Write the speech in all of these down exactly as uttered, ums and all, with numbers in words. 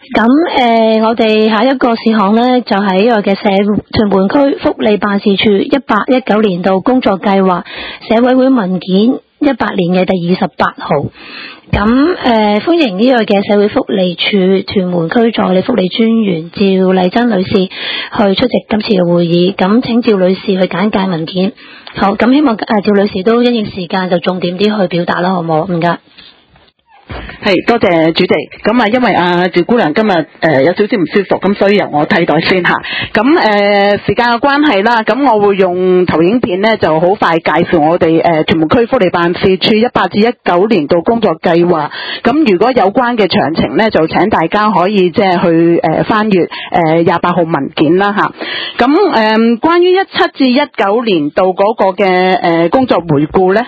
咁誒、呃，我哋下一個事項呢，就係呢個嘅社屯門區福利辦事處一八一九年度工作計劃社委會文件一八年嘅第二十八號。咁誒、呃，歡迎呢個嘅社會福利處屯門區助理福利專員趙麗珍女士去出席今次嘅會議。咁請趙女士去簡介文件。好，咁希望誒趙女士都因應時間就重點啲去表達啦，好唔好？唔該。 係，多謝主席。咁啊，因為阿趙姑娘今日誒、呃、有少少唔舒服，咁所以由我替代先吓。咁誒、呃、時間嘅關係啦，咁我會用投影片呢，就好快介紹我哋誒屯門區福利辦事處一八至一九年度工作計劃。咁如果有關嘅詳情呢，就請大家可以即係去誒、呃、翻閱誒廿八號文件啦吓。咁誒、呃、關於一七至一九年度嗰個嘅誒、呃、工作回顧呢。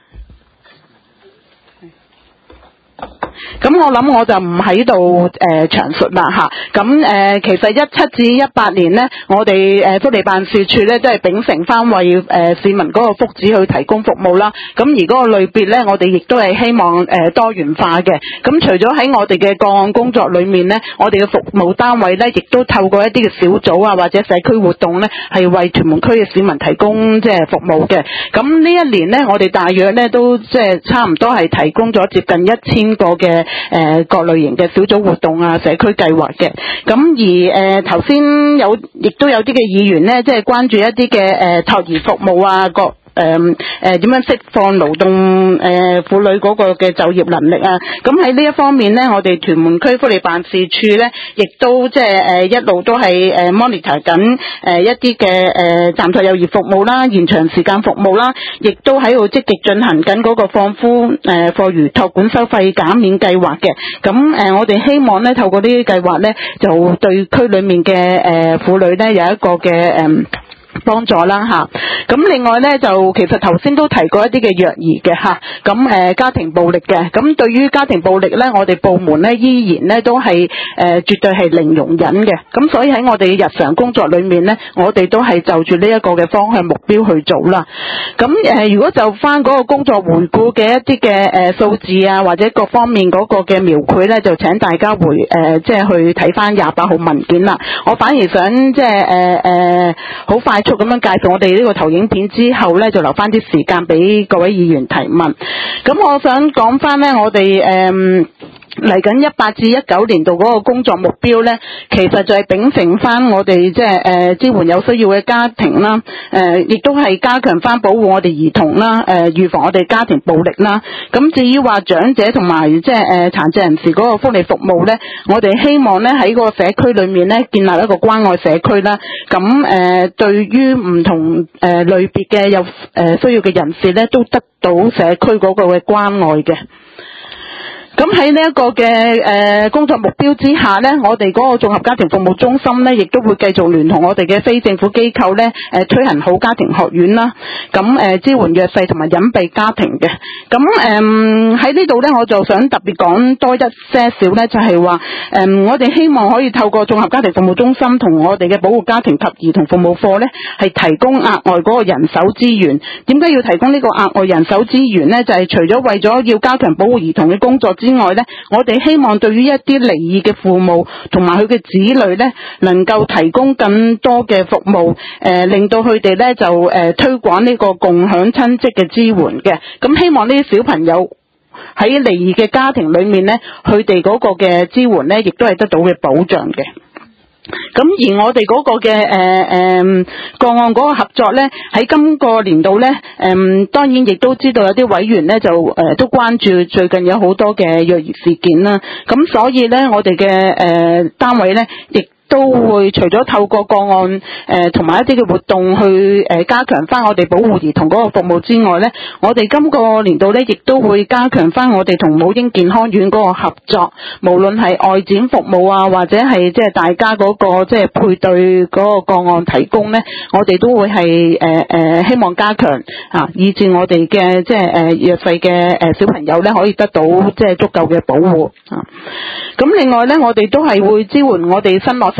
咁我諗我就唔喺度誒詳述啦吓，咁誒、呃、其實一七至一八年呢，我哋誒福利辦事處呢，都係秉承翻為誒、呃、市民嗰個福祉去提供服務啦。咁而嗰個類別呢，我哋亦都係希望誒、呃、多元化嘅。咁除咗喺我哋嘅個案工作裏面呢，我哋嘅服務單位呢，亦都透過一啲嘅小組啊或者社區活動呢，係為屯門區嘅市民提供即係服務嘅。咁呢一年呢，我哋大約呢都即係差唔多係提供咗接近一千個嘅誒、呃、各類型嘅小組活動啊、社區計劃嘅。咁而誒頭先有亦都有啲嘅議員呢，即係關注一啲嘅誒託兒服務啊各。誒誒點樣釋放勞動誒、呃、婦女嗰個嘅就業能力啊？咁喺呢一方面呢，我哋屯門區福利辦事處呢，亦都即係誒一路都係誒 monitor 緊誒一啲嘅誒暫託幼兒服務啦、延長時間服務啦，亦都喺度積極進行緊嗰個放寬誒課餘託管收費減免計劃嘅。咁誒、呃、我哋希望呢，透過呢啲計劃呢，就對區裡面嘅誒婦女呢，有一個嘅誒。呃幫助啦吓，咁另外咧就其實頭先都提過一啲嘅虐兒嘅吓，咁誒、呃、家庭暴力嘅，咁對於家庭暴力咧，我哋部門咧依然咧都係誒、呃、絕對係零容忍嘅，咁所以喺我哋日常工作裏面咧，我哋都係就住呢一個嘅方向目標去做啦。咁誒、呃、如果就翻嗰個工作回顧嘅一啲嘅誒數字啊，或者各方面嗰個嘅描繪咧，就請大家回誒即係去睇翻廿八號文件啦。我反而想即係誒誒好快速咁樣介紹我哋呢個投影片之後呢，就留翻啲時間俾各位議員提問。咁我想講翻呢，我哋誒嚟緊一八至一九年度嗰個工作目標呢，其實就係秉承翻我哋即係誒支援有需要嘅家庭啦，誒、呃、亦都係加強翻保護我哋兒童啦，誒、呃、預防我哋家庭暴力啦。咁至於話長者同埋即係誒殘疾人士嗰個福利服務呢，我哋希望呢喺個社區裏面呢，建立一個關愛社區啦。咁誒、呃、對於唔同誒、呃、類別嘅有誒、呃、需要嘅人士呢，都得到社區嗰個嘅關愛嘅。咁喺呢一個嘅誒、呃、工作目標之下呢，我哋嗰個綜合家庭服務中心呢，亦都會繼續聯同我哋嘅非政府機構呢，誒、呃、推行好家庭學院啦。咁誒、呃、支援弱勢同埋隱蔽家庭嘅。咁誒喺呢度呢，我就想特別講多一些少呢，就係話誒我哋希望可以透過綜合家庭服務中心同我哋嘅保護家庭及兒童服務課呢，係提供額外嗰個人手資源。點解要提供呢個額外人手資源呢？就係、是、除咗為咗要加強保護兒童嘅工作之外咧，我哋希望對於一啲離異嘅父母同埋佢嘅子女咧，能夠提供更多嘅服務，誒、呃、令到佢哋咧就誒、呃、推廣呢個共享親職嘅支援嘅。咁希望呢啲小朋友喺離異嘅家庭裏面咧，佢哋嗰個嘅支援咧，亦都係得到嘅保障嘅。咁而我哋嗰個嘅誒誒個案嗰個合作咧，喺今個年度咧，誒、呃、當然亦都知道有啲委員咧就誒、呃、都關注最近有好多嘅虐兒事件啦。咁所以咧，我哋嘅誒單位咧，亦都會除咗透過個案誒同埋一啲嘅活動去誒、呃、加強翻我哋保護兒童嗰個服務之外咧，我哋今個年度咧亦都會加強翻我哋同母嬰健康院嗰個合作，無論係外展服務啊，或者係即係大家嗰、嗰個即係、即係、配對嗰個個案提供咧，我哋都會係誒誒希望加強啊，以至我哋嘅即係誒弱勢嘅誒小朋友咧可以得到即係足夠嘅保護啊。咁另外咧，我哋都係會支援我哋新落成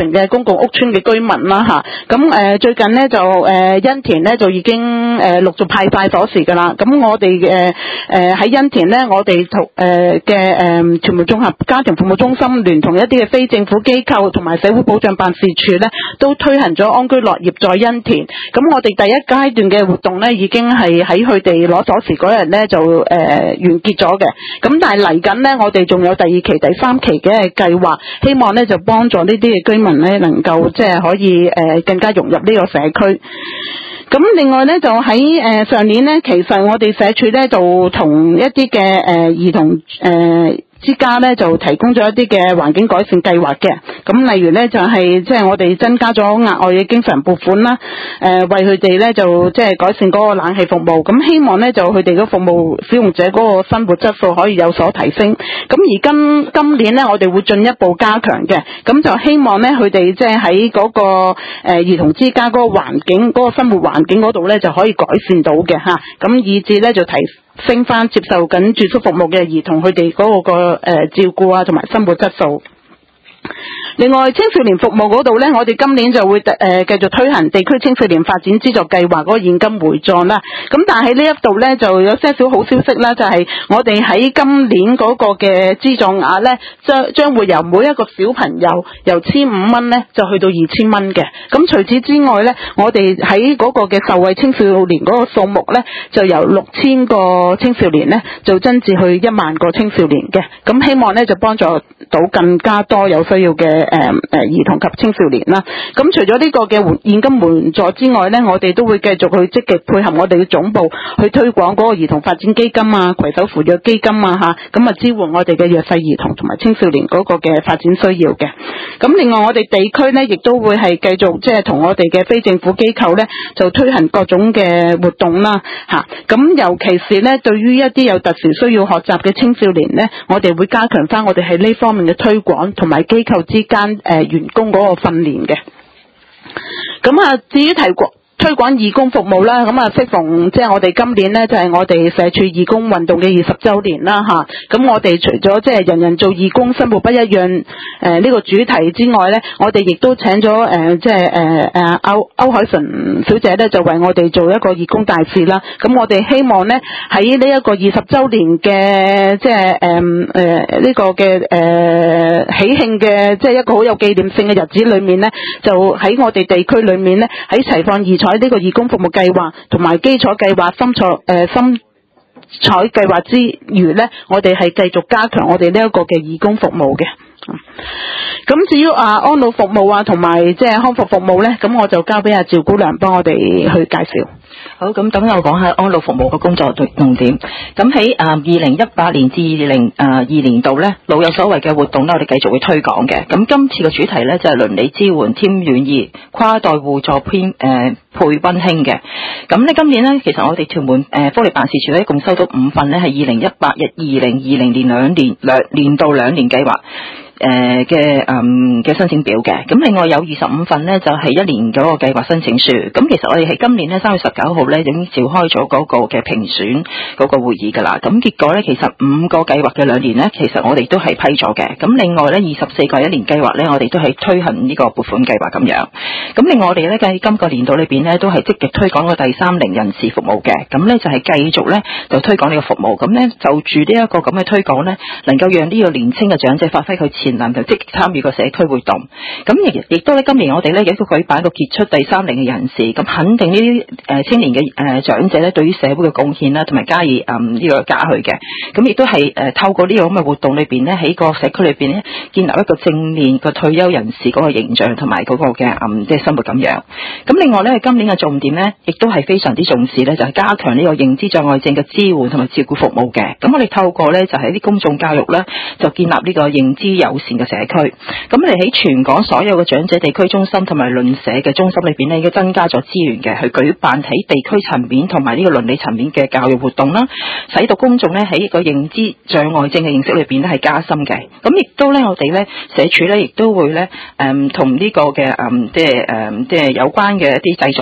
城嘅公共屋邨嘅居民啦吓。咁誒最近咧就誒欣田咧就已經誒陸續派晒鎖匙㗎啦。咁我哋誒誒喺欣田咧，我哋同誒嘅誒傳媒綜合家庭服務中心聯同一啲嘅非政府機構同埋社會保障辦事處咧，都推行咗安居樂業在欣田。咁我哋第一階段嘅活動咧，已經係喺佢哋攞鎖匙嗰日咧就誒、呃、完結咗嘅。咁但係嚟緊咧，我哋仲有第二期、第三期嘅計劃，希望咧就幫助呢啲嘅居民咧，能夠即係可以誒、呃、更加融入呢個社區。咁另外咧就喺誒、呃、上年咧，其實我哋社署咧就同一啲嘅誒兒童誒。呃之家咧就提供咗一啲嘅環境改善計劃嘅，咁例如咧就係即係我哋增加咗額外嘅經常撥款啦，誒、呃、為佢哋咧就即係改善嗰個冷氣服務，咁希望咧就佢哋嘅服務使用者嗰個生活質素可以有所提升。咁而今今年咧我哋會進一步加強嘅，咁就希望咧佢哋即係喺嗰個誒、呃、兒童之家嗰個環境嗰、嗰個生活環境嗰度咧就可以改善到嘅吓，咁以至咧就提升翻接受緊住宿服務嘅兒童佢哋嗰個個誒、呃、照顧啊同埋生活質素。另外青少年服務嗰度呢，我哋今年就會誒繼、呃、續推行地區青少年發展資助計劃嗰個現金回贈啦。咁但係呢一度呢，就有些少好消息啦，就係、是、我哋喺今年嗰個嘅資助額呢，將將會由每一個小朋友由千五蚊呢就去到二千蚊嘅。咁除此之外呢，我哋喺嗰個嘅受惠青少年嗰個數目呢，就由六千個青少年呢，就增至去一萬個青少年嘅。咁希望呢，就幫助到更加多有需要嘅誒誒兒童及青少年啦。咁除咗呢個嘅現金援助之外呢，我哋都會繼續去積極配合我哋嘅總部去推廣嗰個兒童發展基金啊、攜手扶弱基金啊吓，咁啊支援我哋嘅弱勢兒童同埋青少年嗰個嘅發展需要嘅。咁另外我哋地區呢，亦都會係繼續即係同我哋嘅非政府機構呢，就推行各種嘅活動啦吓。咁尤其是呢，對於一啲有特殊需要學習嘅青少年呢，我哋會加強翻我哋喺呢方面嘅推廣同埋機構之間誒、呃、員工嗰個訓練嘅。咁啊，至於提過推廣義工服務啦，咁啊適逢即係我哋今年呢，就係、是、我哋社署義工運動嘅二十週年啦吓。咁我哋除咗即係人人做義工生活不一樣誒呢、呃這個主題之外呢，我哋亦都請咗誒即係誒誒歐歐海純小姐呢，就為我哋做一個義工大使啦。咁我哋希望呢，喺呢一個二十週年嘅即係誒誒呢個嘅誒、呃、喜慶嘅即係一個好有紀念性嘅日子裏面呢，就喺我哋地區裏面呢，喺齊放異彩呢個義工服務計劃同埋基礎計劃、深彩誒深彩計劃之餘呢，我哋係繼續加強我哋呢一個嘅義工服務嘅。咁至於啊安老服務啊同埋即係康復服務呢，咁我就交俾阿趙姑娘幫我哋去介紹。 好，咁等我講下安老服務嘅工作重點。咁喺啊二零一八年至二零啊二年度呢，老有所為嘅活動呢，我哋繼續會推廣嘅。咁今次嘅主題呢，就係、是、鄰里支援添願意跨代互助偏誒、呃、配溫馨嘅。咁呢今年呢，其實我哋屯門誒福利辦事處呢，一共收到五份呢，係二零一八日二零二零年兩年兩年度兩年計劃誒嘅嗯嘅申請表嘅。咁另外有二十五份呢，就係、是、一年嗰個計劃申請書。咁其實我哋喺今年呢，三月十九號呢，已經召開咗嗰個嘅評選嗰個會議㗎啦。咁結果呢，其實五個計劃嘅兩年呢，其實我哋都係批咗嘅。咁另外呢，二十四個一年計劃呢，我哋都係推行呢個撥款計劃咁樣。咁另外我哋呢，喺今個年度裏邊呢，都係積極推廣個第三齡人士服務嘅。咁呢，就係繼續呢，就推廣呢個服務。咁呢，就住呢一個咁嘅推廣呢，能夠讓呢個年輕嘅長者發揮佢潛能，就積極參與個社區活動。咁亦亦都呢，今年我哋呢，亦都舉辦一個傑出第三齡嘅人士，咁肯定呢啲誒青年嘅誒、呃、長者呢，對於社會嘅貢獻啦，同埋加以嗯呢、這個嘉許嘅。咁亦都係誒、呃、透過呢個咁嘅活動裏邊呢，喺個社區裏邊呢，建立一個正面個退休人士嗰個形象同埋嗰個嘅嗯即係生活咁樣。咁另外呢，今年嘅重點呢，亦都係非常之重視呢，就係、是、加強呢個認知障礙症嘅支援同埋照顧服務嘅。咁我哋透過呢，就係、是、啲公眾教育呢，就建立呢個認知友善嘅社區。咁我哋喺全港所有嘅長者地區中心同埋鄰舍嘅中心裏邊呢，已經增加咗資源嘅，去舉辦喺地區層面同埋呢個鄰里層面嘅教育活動啦，使到公眾呢喺個認知障礙症嘅認識裏邊呢係加深嘅。咁亦都呢，我哋呢社署呢亦都會呢誒同呢個嘅誒即係誒即係有關嘅一啲製作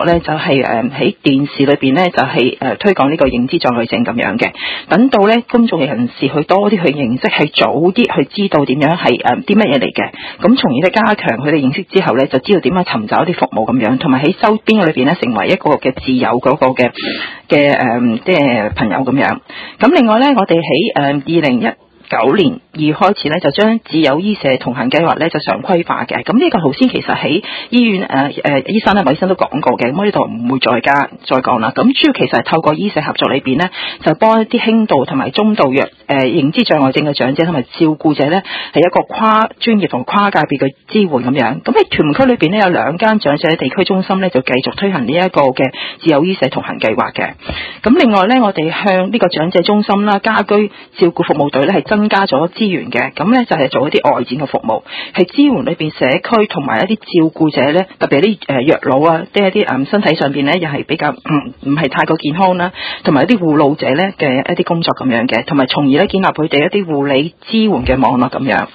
作咧，就係誒喺電視裏邊咧，就係、是、誒、呃、推廣呢個認知障礙症咁樣嘅。等到咧公眾人士去多啲去認識，係早啲去知道點樣係誒啲乜嘢嚟嘅。咁從而咧加強佢哋認識之後咧，就知道點樣尋找一啲服務咁樣，同埋喺周邊嘅裏邊咧，成為一個嘅自由嗰個嘅嘅誒即係朋友咁樣。咁另外咧，我哋喺誒二零一九年二月開始咧，就將自有醫社同行計劃咧就常規化嘅。咁呢個頭先其實喺醫院誒誒、呃、醫生咧、衞生都講過嘅，咁我呢度唔會再加再講啦。咁主要其實係透過醫社合作裏邊咧，就幫一啲輕度同埋中度弱誒、呃、認知障礙症嘅長者同埋照顧者咧，係一個跨專業同跨界別嘅支援咁樣。咁喺屯門區裏邊咧，有兩間長者地區中心咧，就繼續推行呢一個嘅自有醫社同行計劃嘅。咁另外咧，我哋向呢個長者中心啦、家居照顧服務隊咧係增加咗資源嘅，咁咧就係做一啲外展嘅服務，係支援裏邊社區同埋一啲照顧者咧，特別係啲誒弱老啊，即係一啲誒身體上邊咧又係比較唔唔係太過健康啦，同埋一啲護老者咧嘅一啲工作咁樣嘅，同埋從而咧建立佢哋一啲護理支援嘅網絡咁樣。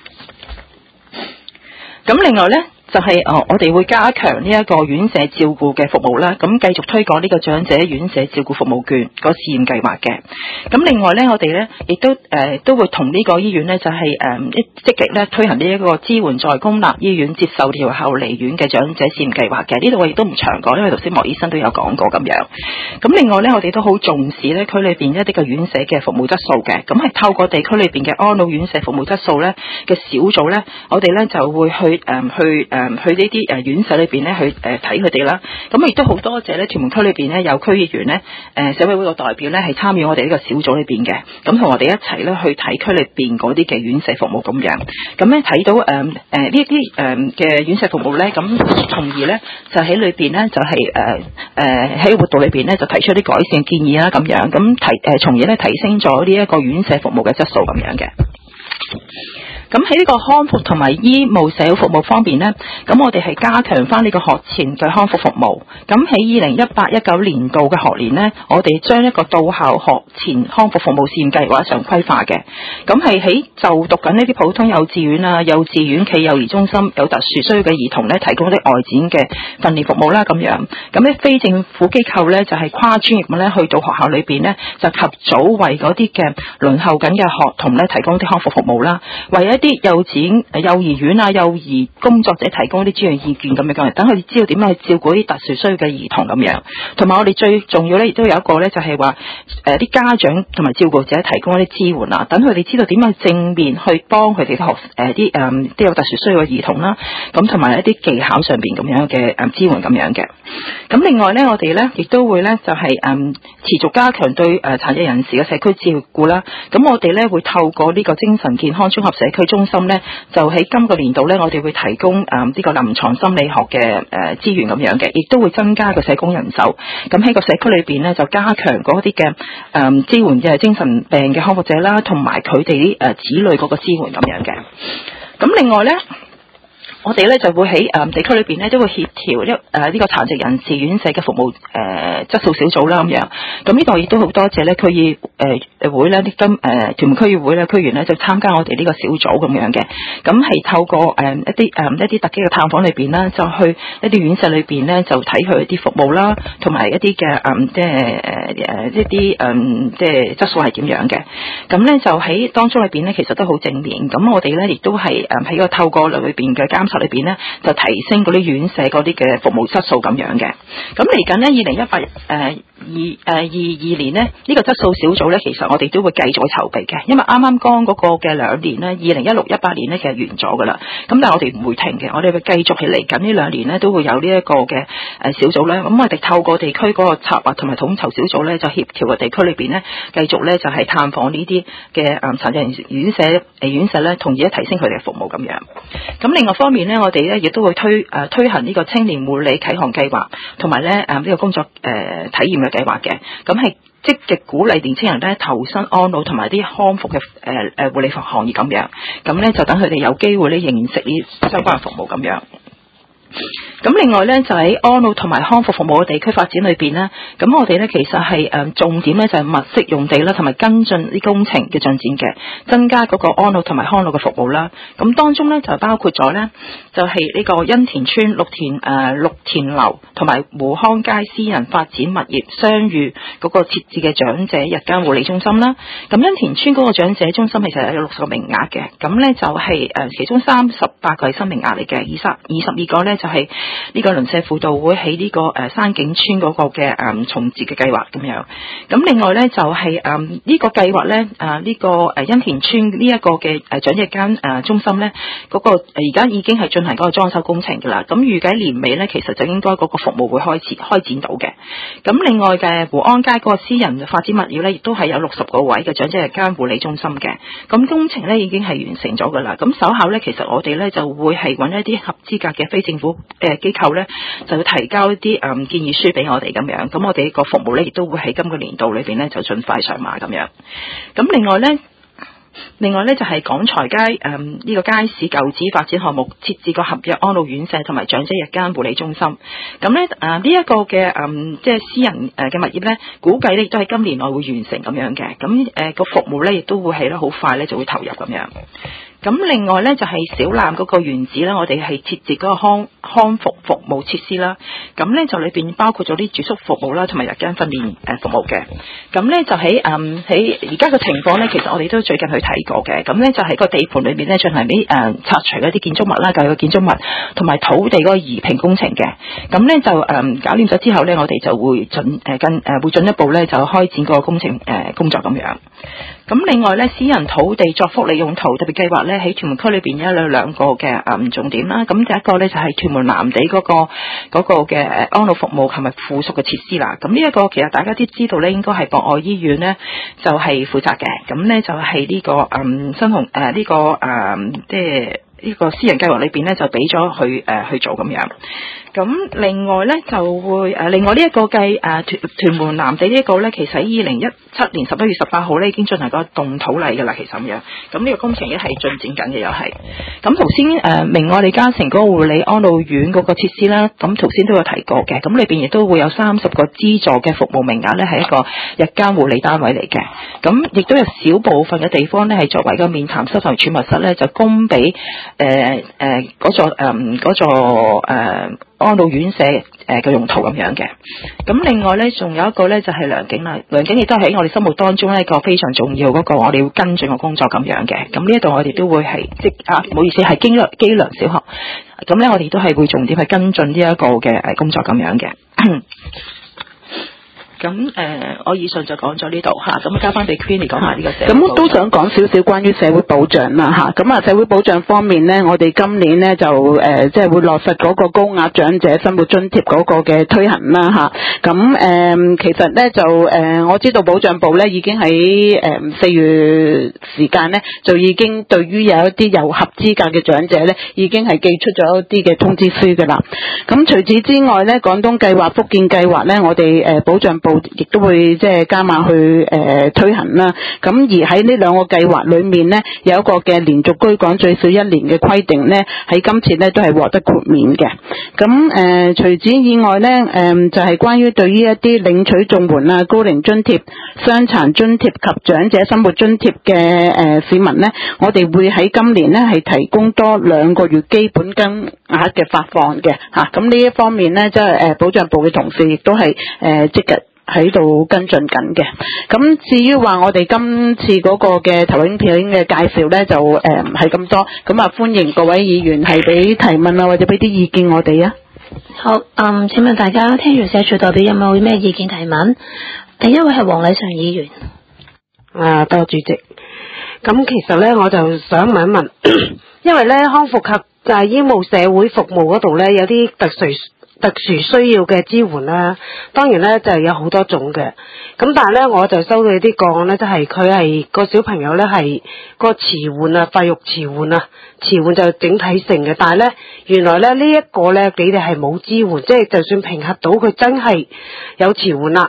咁另外咧，就係、是、哦，我哋會加強呢一個院舍照顧嘅服務啦，咁繼續推廣呢個長者院舍照顧服務券個試驗計劃嘅。咁另外咧，我哋咧亦都誒、呃、都會同呢個醫院咧就係誒一積極咧推行呢一個支援在公立醫院接受調後離院嘅長者試驗計劃嘅。呢度我亦都唔長講，因為頭先莫醫生都有講過咁樣。咁另外咧，我哋都好重視咧區裏邊一啲嘅院舍嘅服務質素嘅。咁係透過地區裏邊嘅安老院舍服務質素咧嘅小組咧，我哋咧就會去誒、呃、去。呃誒去呢啲誒院舍裏邊咧去誒睇佢哋啦，咁亦都好多謝咧屯門區裏邊咧有區議員咧誒社委會個代表咧係參與我哋呢個小組裏邊嘅，咁同我哋一齊咧去睇區裏邊嗰啲嘅院舍服務咁樣，咁咧睇到誒誒呢啲誒嘅院舍服務咧，咁從而咧就喺裏邊咧就係誒誒喺活動裏邊咧就提出一啲改善建議啦咁樣，咁提誒從而咧提升咗呢一個院舍服務嘅質素咁樣嘅。咁喺呢個康復同埋醫務社會服務方面呢，咁我哋係加強翻呢個學前嘅康復服務。咁喺二零一八一九年度嘅學年呢，我哋將一個到校學前康復服務試驗計劃常規化嘅。咁係喺就讀緊呢啲普通幼稚園啊、幼稚園暨幼兒中心有特殊需要嘅兒童呢，提供啲外展嘅訓練服務啦咁樣。咁呢非政府機構呢，就係跨專業咁呢去到學校裏邊呢，就及早為嗰啲嘅輪候緊嘅學童呢提供啲康復服務啦，為一啲幼稚園、幼兒園啊、幼兒工作者提供啲專業意見咁樣，等佢哋知道點樣去照顧啲特殊需要嘅兒童咁樣。同埋我哋最重要咧，亦都有一個咧，就係話誒啲家長同埋照顧者提供一啲支援啊，等佢哋知道點樣正面去幫佢哋學誒啲誒啲有特殊需要嘅兒童啦。咁同埋一啲技巧上邊咁樣嘅誒支援咁樣嘅。咁另外咧，我哋咧亦都會咧就係、是、誒、嗯、持續加強對誒殘疾人士嘅社區照顧啦。咁我哋咧會透過呢個精神健康綜合社區中心咧，就喺今個年度咧，我哋會提供誒呢、嗯這個臨床心理學嘅誒資源咁樣嘅，亦都會增加個社工人手。咁喺個社區裏邊咧，就加強嗰啲嘅誒支援嘅精神病嘅康復者啦，同埋佢哋啲誒子女嗰個支援咁樣嘅。咁另外咧，我哋咧就會喺誒地區裏邊咧都會協調一誒呢個殘疾人士院舍嘅服務誒、呃、質素小組啦咁樣。咁呢度亦都好多謝咧區議誒誒會咧啲今誒屯門區議會咧區員咧就參加我哋呢個小組咁樣嘅。咁係透過誒、呃、一啲誒、呃、一啲突擊嘅探訪裏邊啦，就去一啲院舍裏邊咧就睇佢一啲服務啦，同埋一啲嘅誒即係誒誒一啲誒即係質素係點樣嘅。咁咧就喺當中裏邊咧其實都好正面。咁我哋咧亦都係誒喺個透過裏邊嘅監察裏邊咧，就提升嗰啲院舍嗰啲嘅服務質素咁樣嘅。咁嚟緊呢，二零一八誒二誒二二年呢，呢、呢個質素小組咧，其實我哋都會繼續去籌備嘅。因為啱啱剛嗰個嘅兩年呢，二零一六一八年呢，其實完咗噶啦。咁但係我哋唔會停嘅，我哋會繼續係嚟緊呢兩年呢，都會有呢一個嘅誒小組咧。咁我哋透過地區嗰個策劃同埋統籌小組咧，就協調個地區裏邊呢，繼續咧就係探訪呢啲嘅誒殘疾人士院舍誒院舍咧，同而咧提升佢哋嘅服務咁樣。咁另外方面咧，我哋咧亦都會推誒、呃、推行呢個青年護理啟航計劃，同埋咧誒呢個工作誒、呃、體驗嘅計劃嘅。咁係積極鼓勵年青人咧投身安老同埋啲康復嘅誒誒護理行業咁樣。咁咧就等佢哋有機會咧認識呢相關嘅服務咁樣。 咁另外咧就喺安老同埋康復服務嘅地區發展裏邊咧，咁我哋咧其實係誒重點咧就係物色用地啦，同埋跟進啲工程嘅進展嘅，增加嗰個安老同埋康老嘅服務啦。咁當中咧就包括咗咧就係呢個欣田村綠田誒綠田樓同埋湖康街私人發展物業相遇嗰個設置嘅長者日間護理中心啦。咁欣田村嗰個長者中心其實有六十個名額嘅，咁咧就係誒其中三十八個係新名額嚟嘅，二十二十二個咧就係呢個鄰舍輔導會喺呢個誒山景村嗰個嘅誒重置嘅計劃咁樣。咁另外咧就係誒呢個計劃咧誒呢個誒欣田村呢一個嘅誒長者間誒中心咧嗰個而家已經係進行嗰個裝修工程㗎啦。咁預計年尾咧其實就應該嗰個服務會開始開展到嘅。咁另外嘅湖安街嗰個私人發展物業咧亦都係有六十個位嘅長者日間護理中心嘅。咁工程咧已經係完成咗㗎啦。咁稍後咧其實我哋咧就會係揾一啲合資格嘅非政府誒機構咧就要提交一啲誒、嗯、建議書俾我哋咁樣，咁我哋個服務咧亦都會喺今個年度裏邊咧就盡快上馬咁樣。咁另外咧，另外咧就係廣財街誒呢、這個街市舊址發展項目設置個合約安老院舍同埋長者日間護理中心。咁咧誒呢一、呃這個嘅誒、嗯、即係私人誒嘅物業咧，估計咧亦都係今年內會完成咁樣嘅。咁誒個服務咧亦都會係咧好快咧就會投入咁樣。咁另外咧就係、是、小欖嗰個原址啦，我哋係設置嗰個康康復服務設施啦。咁咧就裏邊包括咗啲住宿服務啦，同埋日間訓練誒服務嘅。咁咧就喺誒喺而家嘅情況咧，其實我哋都最近去睇過嘅。咁咧就喺個地盤裏邊咧進行啲誒拆除一啲建築物啦，舊嘅建築物同埋土地嗰個移平工程嘅。咁咧就誒、嗯、搞掂咗之後咧，我哋就會進誒跟誒會進一步咧就開展嗰個工程誒、呃、工作咁樣。咁另外咧，私人土地作福利用途特別計劃咧，喺屯門區裏邊有兩兩個嘅誒重點啦。咁第一個咧就係屯門南地嗰、嗰個嗰、嗰個嘅安老服務同埋附屬嘅設施啦。咁呢一個其實大家都知道咧，應該係博愛醫院咧就係、是、負責嘅。咁咧就係呢、呢個誒、嗯、新鴻誒呢個誒即係呢個私人計劃裏邊咧就俾咗佢誒去做咁樣。咁另外咧就會誒另外呢一個計誒屯屯門南地呢一個咧，其實喺二零一七年十一月十八號咧已經進行過動土禮㗎啦，其實咁樣。咁呢個工程亦係進展緊嘅又係。咁頭先誒明愛李嘉誠嗰個護理安老院嗰個設施啦，咁頭先都有提過嘅。咁裏邊亦都會有三十個資助嘅服務名額咧，係一個日間護理單位嚟嘅。咁亦都有少部分嘅地方咧係作為個面談室同儲物室咧，就供俾誒誒嗰座誒嗰座誒安老院舍誒嘅用途咁樣嘅。咁另外咧，仲有一個咧就係良景啦，良景亦都係喺我哋心目當中咧一個非常重要嗰個我哋要跟進嘅工作咁樣嘅。咁呢一度我哋都會係即啊，唔好意思，係基良基良小學。咁咧我哋都係會重點去跟進呢一個嘅誒工作咁樣嘅。咁誒、呃，我以上就講咗呢度嚇，咁交翻俾 Queenie 講下呢個社會。 咁都想講少少關於社會保障啦嚇。咁啊，社會保障方面呢，我哋今年呢就誒即係會落實嗰個高額長者生活津貼嗰個嘅推行啦嚇。咁誒、呃，其實呢，就誒、呃，我知道保障部呢已經喺誒四月時間呢，就已經對於有一啲有合資格嘅長者呢，已經係寄出咗一啲嘅通知書㗎啦。咁除此之外呢，廣東計劃、福建計劃呢，我哋誒保障部亦都會即係加碼去誒、呃、推行啦。咁而喺呢兩個計劃裏面呢，有一個嘅連續居港最少一年嘅規定呢，喺今次呢都係獲得豁免嘅。咁誒、呃、除此以外呢，誒、呃、就係、是、關於對於一啲領取綜援啊、高齡津貼、傷殘津貼及長者生活津貼嘅誒、呃、市民呢，我哋會喺今年呢係提供多兩個月基本金額嘅發放嘅嚇。咁、啊、呢一方面呢，即係誒保障部嘅同事亦都係誒即日喺度跟進緊嘅。咁至於話我哋今次嗰個嘅投影片嘅介紹呢，就誒唔係咁多。咁啊，歡迎各位議員係俾提問啊，或者俾啲意見我哋啊。 好，嗯，請問大家聽完社署代表有冇咩意見提問？第一位係黃禮常議員。 啊，多謝主席。咁其實呢，我就想問一問，因為呢康復及就醫務社會服務嗰度呢，有啲特殊特殊需要嘅支援啦，當然咧就係有好多種嘅，咁但係咧我就收到啲個案咧，即係佢係個小朋友咧係個遲緩啊，發育遲緩啊，遲緩就整體性嘅，但係咧原來咧呢一個咧你哋係冇支援，即係就算評核到佢真係有遲緩啦，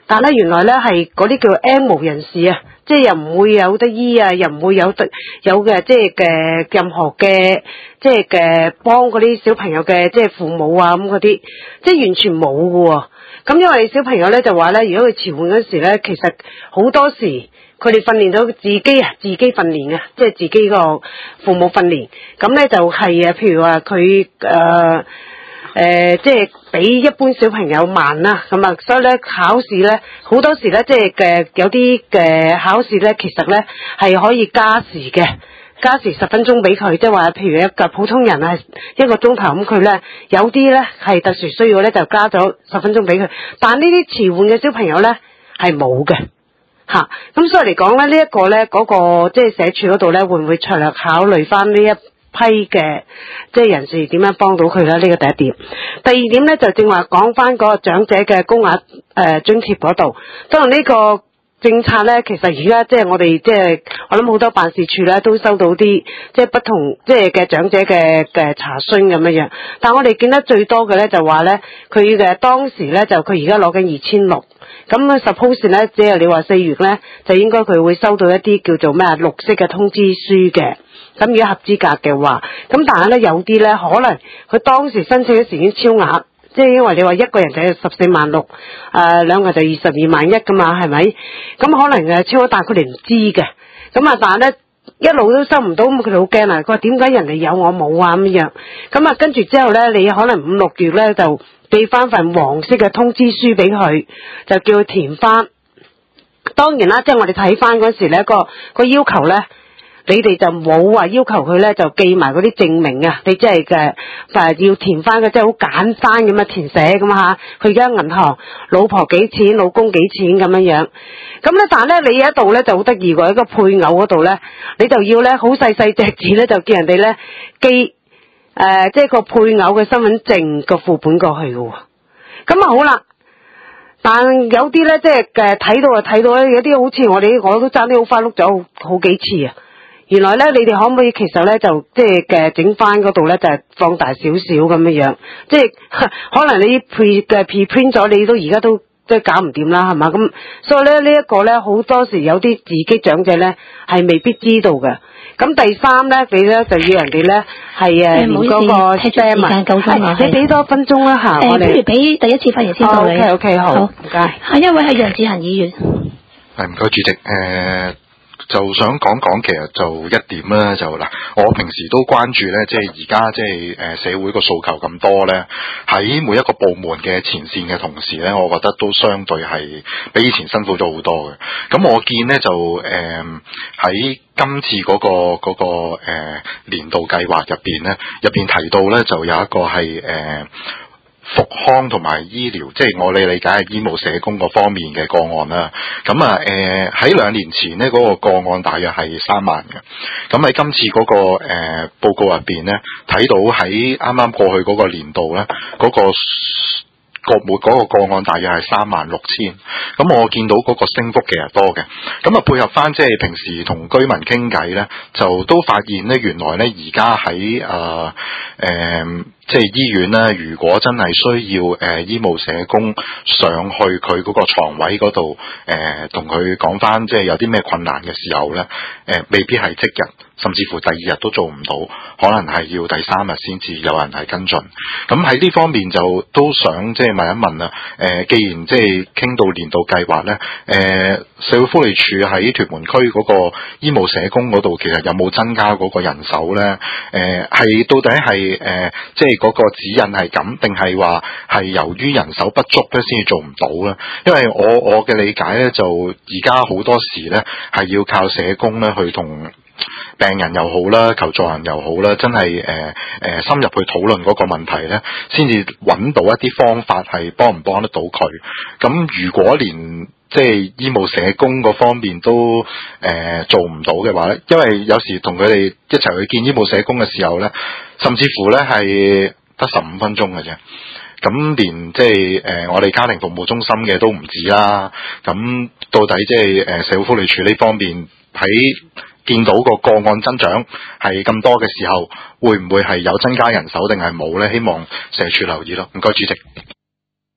但係咧原來咧係嗰啲叫 N 無人士啊，即係又唔會有得醫啊，又唔會有得有嘅即係嘅任何嘅即係嘅幫嗰啲小朋友嘅即係父母啊咁嗰啲，即係完全冇㗎喎。咁因為小朋友咧就話咧，如果佢遲緩嗰時咧，其實好多時佢哋訓練到自己啊，自己訓練啊，即係自己個父母訓練。咁咧就係啊，譬如話佢誒誒，即係比一般小朋友慢啦。咁啊，所以咧考試咧好多時咧，即係嘅有啲嘅考試咧，其實咧係可以加時嘅。加時十分鐘俾佢，即係話譬如一個普通人係一個鐘頭咁，佢咧有啲咧係特殊需要咧，就加咗十分鐘俾佢。但呢啲遲緩嘅小朋友咧係冇嘅嚇，咁所以嚟講咧呢一個咧嗰個即係社署嗰度咧會唔會策略考慮翻呢一批嘅即係人士點樣幫到佢咧？呢個第一點。第二點咧就正話講翻嗰個長者嘅高額誒津貼嗰度，當然呢個政策咧，其實而家即係我哋即係我諗好多辦事處咧都收到啲即係不同即係嘅長者嘅嘅查詢咁樣樣，但我哋見得最多嘅咧就話咧，佢嘅當時咧就佢而家攞緊二千六，咁 suppose 咧即係你話四月咧就應該佢會收到一啲叫做咩啊綠色嘅通知書嘅，咁如果合資格嘅話，咁但係咧有啲咧可能佢當時申請嗰時已經超額。即係因為你話一個人就係十四萬六，誒兩個就二十二萬一噶嘛，係咪？咁可能誒超咗，但係佢哋唔知嘅。咁啊，但係咧一路都收唔到，咁佢哋好驚啊！佢話點解人哋有我冇啊咁樣？咁啊，跟住之後咧，你可能五六月咧就寄翻份黃色嘅通知書俾佢，就叫佢填翻。當然啦，即係我哋睇翻嗰時咧，個個要求咧。你哋就冇話要求佢咧，就寄埋嗰啲證明啊！你即係嘅，誒要填翻嘅，即係好簡單咁啊填寫咁嚇。佢而家銀行老婆幾錢，老公幾錢咁樣樣。咁咧，但係咧你有一度咧就好得意喎，一個配偶嗰度咧，你就要咧好細細隻字咧，就叫人哋咧寄誒，即係個配偶嘅身份證個副本過去嘅喎。咁啊好啦，但有啲咧即係誒睇到就睇到咧，有啲好似我哋我都爭啲好花碌咗好幾次啊！原來咧，你哋可唔可以其實咧就即係嘅整翻嗰度咧就係放大少少咁樣樣，即係可能你 pre 嘅 preprint 咗，你都而家都即係搞唔掂啦，係嘛？咁所以咧呢一個咧好多時有啲自己長者咧係未必知道嘅。咁第三咧，你咧就要人哋咧係誒連嗰個 stamp 啊，係你俾多分鐘啦嚇，我哋不如俾第一次發言先到你。 O K O K 好，唔該。 下一位係楊志恒議員。 係唔該，主席誒。呃就想講講，其實就一點啦，就嗱，我平時都關注咧，即係而家即係誒社會個訴求咁多咧，喺每一個部門嘅前線嘅同事咧，我覺得都相對係比以前辛苦咗好多嘅。咁我見咧就誒喺、呃、今次嗰、嗰個嗰、嗰個、呃、年度計劃入邊咧，入邊提到咧就有一個係誒。呃復康同埋醫療，即係我哋理解係醫務社工嗰方面嘅個案啦。咁啊，誒喺兩年前呢嗰、嗰個個案大約係三萬嘅。咁喺今次嗰、嗰個誒、呃、報告入邊咧，睇到喺啱啱過去嗰個年度咧，嗰、嗰個個每嗰個個案大約係三萬六千。咁我見到嗰個升幅其實多嘅。咁啊配合翻即係平時同居民傾偈咧，就都發現咧原來咧而家喺誒誒。呃即係醫院咧，如果真係需要誒、呃、醫務社工上去佢嗰個床位嗰度，誒同佢講翻，即係有啲咩困難嘅時候咧，誒、呃、未必係即日，甚至乎第二日都做唔到，可能係要第三日先至有人係跟進。咁喺呢方面就都想即係問一問啦。誒、呃，既然即係傾到年度計劃咧，誒、呃、社會福利署喺屯門區嗰個醫務社工嗰度，其實有冇增加嗰個人手咧？誒、呃、係到底係誒、呃、即係嗰個指引係咁，定係話係由於人手不足咧先至做唔到咧？因為我我嘅理解咧，就而家好多時咧係要靠社工咧去同病人又好啦，求助人又好啦，真係誒誒深入去討論嗰個問題咧，先至揾到一啲方法係幫唔幫得到佢。咁如果連即係醫務社工嗰方面都誒、呃、做唔到嘅話咧，因為有時同佢哋一齊去見醫務社工嘅時候咧，甚至乎咧係得十五分鐘嘅啫。咁連即係誒我哋家庭服務中心嘅都唔止啦。咁到底即係誒社會福利署呢方面喺見到個個案增長係咁多嘅時候，會唔會係有增加人手定係冇咧？希望社署留意咯。唔該，主席。 誒、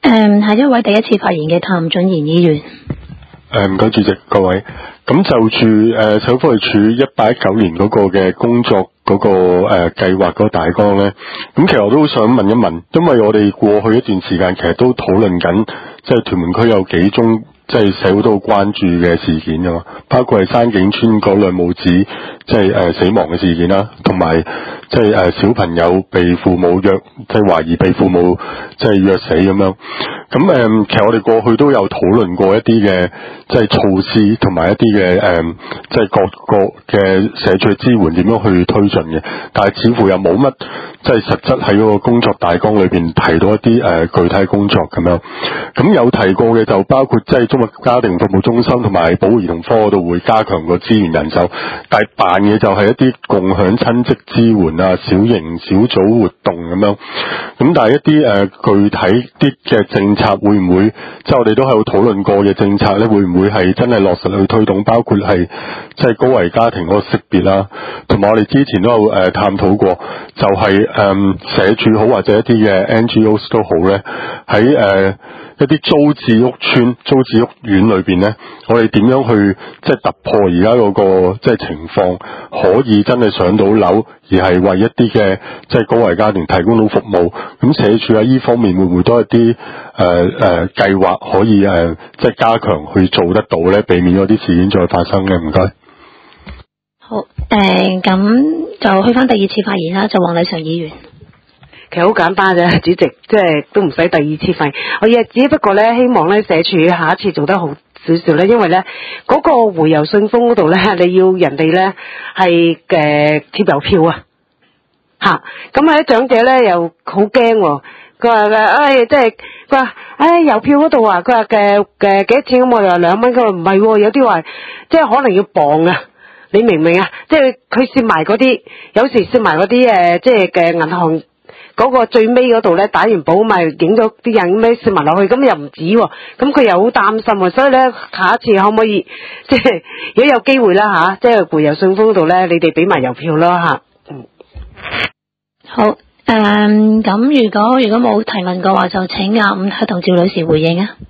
誒，下一位第一次發言嘅譚俊賢議員。 誒，唔該主席，各位。咁就住誒社會福利署一八一九年嗰個嘅工作嗰、那個誒計劃嗰個大綱咧，咁其實我都想問一問，因為我哋過去一段時間其實都討論緊，即係屯門區有幾宗即係社會都好關注嘅事件㗎嘛，包括係山景村嗰兩母子即係誒死亡嘅事件啦，同埋即係誒小朋友被父母虐，即係懷疑被父母即係虐死咁樣。咁誒，其實我哋過去都有討論過一啲嘅即係措施，同埋一啲嘅誒，即係各個嘅社署支援點樣去推進嘅，但係似乎又冇乜即係實質喺嗰個工作大綱裏邊提到一啲誒、呃、具體工作咁樣。咁有提過嘅就包括即係綜合家庭服務中心同埋保護兒童科嗰度會加強個資源人手，但係辦嘅就係一啲共享親職支援啊、小型小組活動咁樣。咁但係一啲誒、呃、具體啲嘅政策會唔會即係我哋都喺度討論過嘅政策咧，會唔會係真係落實去推動？包括係即係高危家庭嗰個識別啦，同埋我哋之前都有誒、呃、探討過，就係、是、誒、呃、社署好或者一啲嘅 N G O S 都好咧，喺誒、呃、一啲租置屋邨、租置屋苑裏邊咧，我哋點樣去即係突破而家嗰個即係情況，可以真係上到樓，而係為一啲嘅即係高危家庭提供到服務。咁社署喺呢方面會唔會多一啲誒誒計劃可以誒、呃、即係加強去做得到咧，避免嗰啲事件再發生嘅？唔該。 好，誒咁就去翻第二次發言啦，就黃禮常議員。 其實好簡單嘅，主席，即係都唔使第二次發言。我亦只不過咧，希望咧社署下一次做得好少少咧，因為咧嗰、嗰個回郵信封嗰度咧，你要人哋咧係誒貼郵票啊，吓咁啊啲長者咧又好驚喎。佢話嘅，唉，即係佢話，唉，郵票嗰度啊，佢話嘅嘅幾多錢咁，我哋話兩蚊，佢話唔係喎，有啲話即係可能要磅啊，你明唔明啊？即係佢攝埋嗰啲，有時攝埋嗰啲誒，即係嘅銀行嗰個最尾嗰度咧，打完簿咪影咗啲人咩攝埋落去，咁又唔止喎，咁佢又好擔心喎，所以咧下一次可唔可以即係如果有機會啦吓，即係回郵信封嗰度咧，你哋俾埋郵票啦吓。嗯， 好。誒、嗯，咁如果如果冇提問嘅話，就請阿伍太同趙女士回應啊。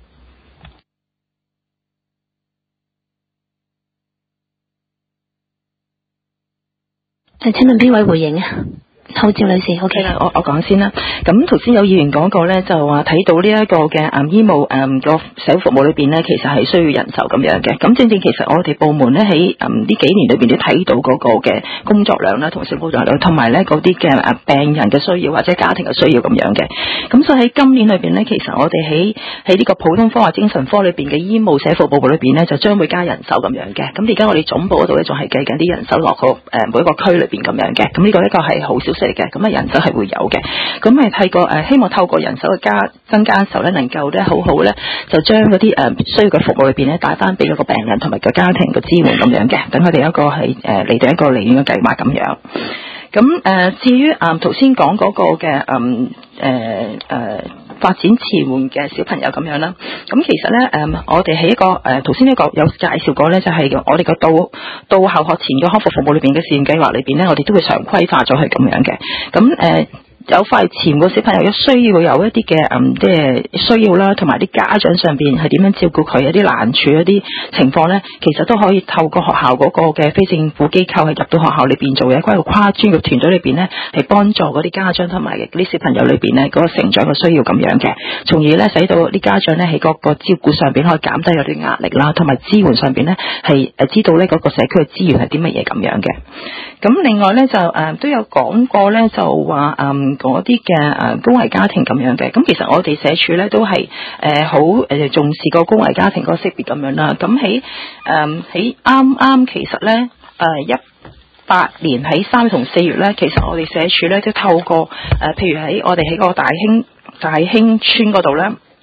誒，請問邊位回應啊？好，趙女士 ，OK 啦，我我講先啦。咁頭先有議員講過咧，就話睇到呢一個嘅誒醫務誒個社會服務裏邊咧，其實係需要人手咁樣嘅。咁正正其實我哋部門咧喺誒呢幾年裏邊都睇到嗰個嘅工作量啦，同埋工作量，同埋咧嗰啲嘅誒病人嘅需要或者家庭嘅需要咁樣嘅。咁所以喺今年裏邊咧，其實我哋喺喺呢個普通科或精神科裏邊嘅醫務社服部裏邊咧，就將會加人手咁樣嘅。咁而家我哋總部嗰度咧，仲係計緊啲人手落個誒每一個區裏邊咁樣嘅。咁呢個一個係好消息嚟嘅。咁啊人手係會有嘅。咁係睇過誒，希望透過人手嘅加增加嘅時候咧，能夠咧好好咧，就將嗰啲誒需要嘅服務裏邊咧帶翻俾嗰個病人同埋個家庭嘅支援咁樣嘅。等佢哋一個係誒嚟到一個離院嘅計劃咁樣。咁誒、呃，至於誒頭先講嗰個嘅誒誒誒發展遲緩嘅小朋友咁樣啦，咁其實咧誒、呃，我哋喺一個誒頭先呢個有介紹過咧，就係、是、我哋個到到校學前嘅康復服務裏邊嘅試驗計劃裏邊咧，我哋都會常規化咗係咁樣嘅，咁誒。呃有塊前個小朋友有需要有一啲嘅嗯，即係需要啦，同埋啲家長上邊係點樣照顧佢，有啲難處一啲情況咧，其實都可以透過學校嗰個嘅非政府機構係入到學校裏邊做嘅一個跨專業團隊裏邊咧，係幫助嗰啲家長同埋啲小朋友裏邊咧嗰個成長嘅需要咁樣嘅，從而咧使到啲家長咧喺嗰個照顧上邊可以減低有啲壓力啦，同埋支援上邊咧係誒知道咧嗰個社區嘅資源係啲乜嘢咁樣嘅。咁另外咧就誒、呃、都有講過咧，就話誒嗰啲嘅誒高危家庭咁樣嘅。咁其實我哋社署咧都係誒好誒重視個高危家庭嗰個識別咁樣啦。咁喺誒喺啱啱其實咧誒一八年喺三月同四月咧，其實我哋社署咧都透過誒、呃、譬如喺我哋喺個大興大興村嗰度咧。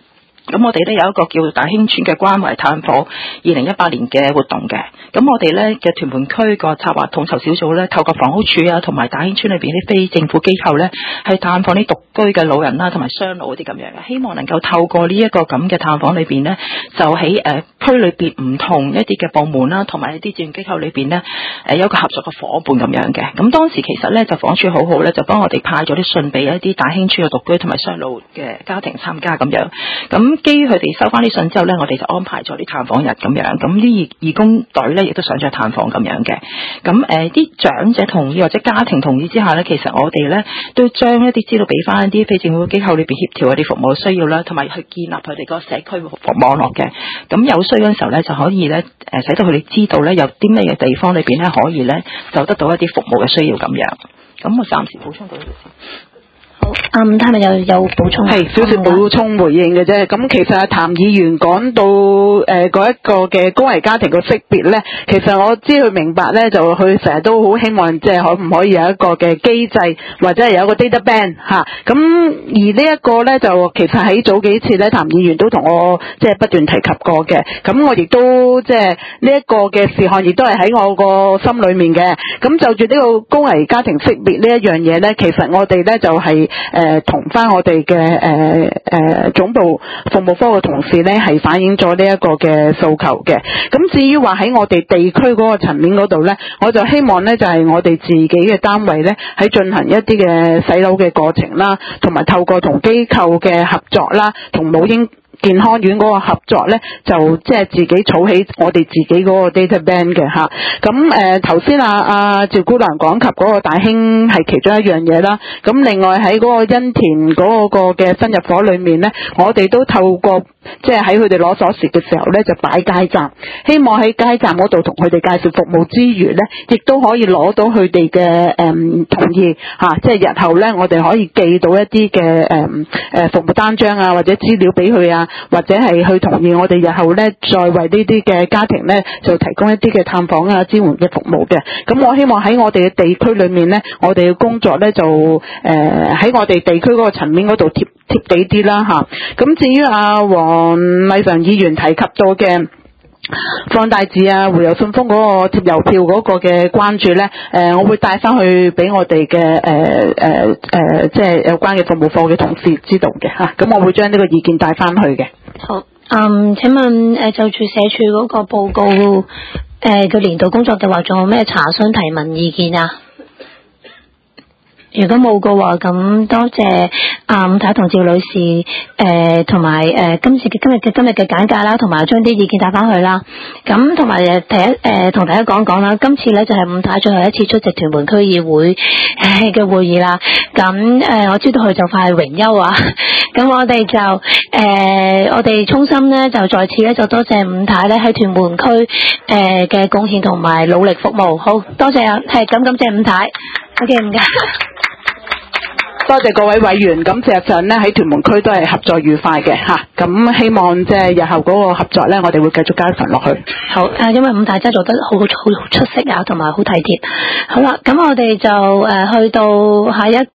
咁我哋咧有一個叫大興村嘅關懷探訪二零一八年嘅活動嘅。咁我哋咧嘅屯門區個策劃統籌小組咧，透過房屋署啊同埋大興村裏邊啲非政府機構咧，係探訪啲獨居嘅老人啦，同埋雙老嗰啲咁樣嘅，希望能夠透過呢一個咁嘅探訪裏邊咧，就喺誒區裏邊唔同一啲嘅部門啦，同埋一啲志願機構裏邊咧，誒有一個合作嘅伙伴咁樣嘅。咁當時其實咧就房署好好咧，就幫我哋派咗啲信俾一啲大興村嘅獨居同埋雙老嘅家庭參加咁樣。咁基於佢哋收翻啲信之後咧，我哋就安排咗啲探訪日咁樣。咁啲義義工隊咧亦都上咗探訪咁樣嘅。咁誒啲長者同意或者家庭同意之下咧，其實我哋咧都將一啲資料俾翻一啲非政府機構裏邊協調一啲服務需要啦，同埋去建立佢哋個社區服務網絡嘅。咁有需要嘅時候咧，就可以咧誒使到佢哋知道咧有啲咩嘅地方裏邊咧可以咧就得到一啲服務嘅需要咁樣。咁我暫時補充到呢度先。 好，阿伍太咪有有補充？ 係少少補充回應嘅啫。咁其實阿譚議員講到誒嗰、呃、一個嘅高危家庭嘅識別咧，其實我知佢明白咧，就佢成日都好希望即係可唔可以有一個嘅機制，或者係有一個 data bank 嚇、啊。咁而呢一個咧就其實喺早幾次咧，譚議員都同我即係不斷提及過嘅。咁我亦都即係呢一個嘅事項，亦都係喺我個心裏面嘅。咁就住呢個高危家庭識別呢一樣嘢咧，其實我哋咧就係、是。誒同翻我哋嘅誒誒總部服務科嘅同事咧，係反映咗呢一個嘅訴求嘅。咁至於話喺我哋地區嗰個層面嗰度咧，我就希望咧就係、是、我哋自己嘅單位咧，喺進行一啲嘅洗樓嘅過程啦，同埋透過同機構嘅合作啦，同母嬰健康院嗰個合作咧，就即係自己儲起我哋自己嗰個 data bank 嘅嚇。咁誒頭先啊啊趙姑娘講及嗰個大興係其中一樣嘢啦。咁另外喺嗰個欣田嗰個嘅新入伙裏面咧，我哋都透過即係喺佢哋攞鎖匙嘅時候咧，就擺街站，希望喺街站嗰度同佢哋介紹服務之餘咧，亦都可以攞到佢哋嘅誒同意嚇、啊，即係日後咧我哋可以寄到一啲嘅誒誒服務單張啊，或者資料俾佢啊。或者係去同意我哋日後咧，再為呢啲嘅家庭咧，就提供一啲嘅探訪啊、支援嘅服務嘅。咁我希望喺我哋嘅地區裏面咧，我哋嘅工作咧就誒喺、呃、我哋地區嗰個層面嗰度貼貼地啲啦嚇。咁至於阿黃麗嫦議員提及到嘅放大字啊、回郵信封嗰個貼郵票嗰個嘅關注咧，誒、呃，我會帶翻去俾我哋嘅誒誒誒，即係有關嘅服務課嘅同事知道嘅嚇。咁、啊、我會將呢個意見帶翻去嘅。 好，嗯，請問誒就住社署嗰個報告誒嘅年度工作計劃，仲有咩查詢提問意見啊？如果冇嘅話，咁多謝阿伍太同趙女士誒同埋誒今次嘅今日嘅今日嘅簡介啦，同埋將啲意見帶翻去啦。咁同埋誒第一誒同大家講講啦，今次咧就係伍太最後一次出席屯門區議會誒嘅會議啦。咁誒我知道佢就快榮休啊。咁我哋就誒、呃、我哋衷心咧就在此咧就多謝伍太咧喺屯門區誒嘅貢獻同埋努力服務。好多謝啊，係咁感謝伍太。OK 唔該。 多謝各位委員，咁事實上咧喺屯門區都係合作愉快嘅嚇，咁、啊、希望即係日後嗰個合作咧，我哋會繼續加強落去。 好，誒，因為伍太真係做得好好出色啊，同埋好體貼。好啦，咁我哋就誒、呃、去到下一